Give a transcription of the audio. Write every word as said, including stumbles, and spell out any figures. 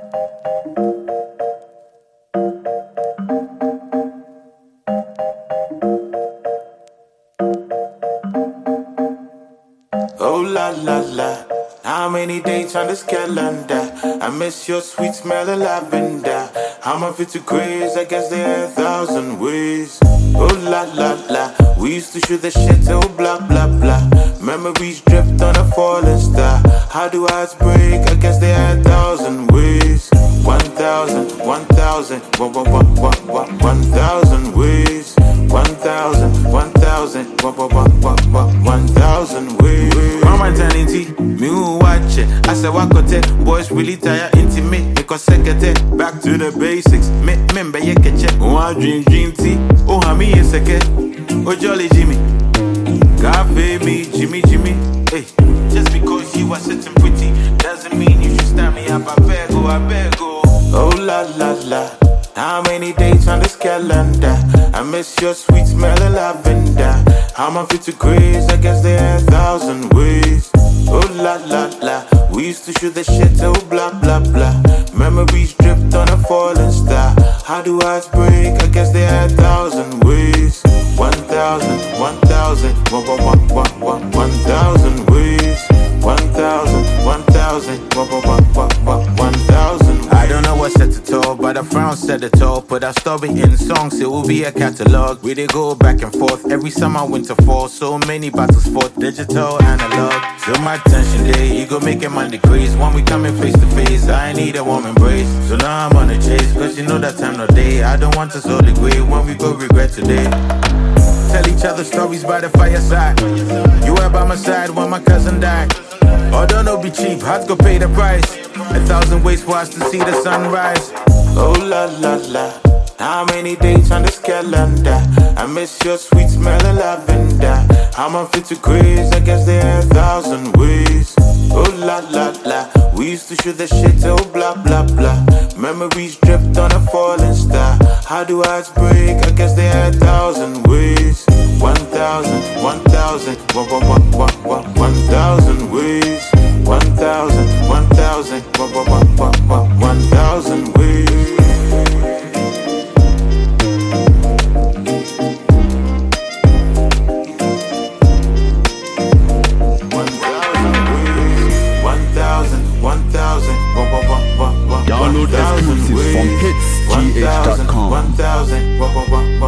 Oh la la la, how many dates on this calendar? I miss your sweet smell of lavender. How am I fit to craze? I guess there are a thousand ways. Oh la la la, we used to shoot the shit, oh blah blah blah. Memories drift on a falling star. How do hearts break? I guess there are a thousand ways. One thousand, one thousand, one, one, one, one, one, one thousand ways. One thousand, one thousand, one, one, one, one, one, one thousand ways. Mama Tanity, me who watch it. I said, Wakote, boys really tired, intimate. Because second, back to the basics. Me, member, you can check. Oh, dream, dream tea. Oh, Hami, is a kid. Oh, Jolly Jimmy. Cafe me, Jimmy, Jimmy. Hey, just because you are sitting pretty doesn't mean you should stand me up. I beg, oh, I beg, oh. Oh, la, la, la. How many dates on this calendar? I miss your sweet smell of lavender. How am I fit to craze? I guess there are a thousand ways. Oh la la la, we used to shoot the shit, oh blah blah blah. Memories drift on a falling star. How do hearts break? I guess there are a thousand ways. One thousand, one thousand, one one one one one one thousand ways. One thousand, one thousand, one one one one one one thousand ways. I don't know what's set to talk, but a frown said it all. Put our story in songs, it will be a catalog. We did go back and forth every summer, winter, fall. So many battles fought, digital, analog. So my attention day, ego making man decrease. When we coming face to face, I need a warm embrace. So now I'm on a chase, cause you know that time no day. I don't want to so degrade when we go regret today. Tell each other stories by the fireside. You were by my side when my cousin died. Oh, don't no be cheap, hearts go pay the price. A thousand ways for us to see the sunrise. Oh la la la, how many dates on this calendar? I miss your sweet smell of lavender. How am I fit to craze? I guess there are a thousand ways. Oh la la la, we used to shoot the shit, oh blah blah blah. Memories drift on a falling star. How do hearts break? I guess there are a thousand ways. One thousand, one thousand, one one one one one one thousand ways. One thousand, one thousand, one one one one one one thousand ways. Download exclusives from hits g h dot com. one thousand,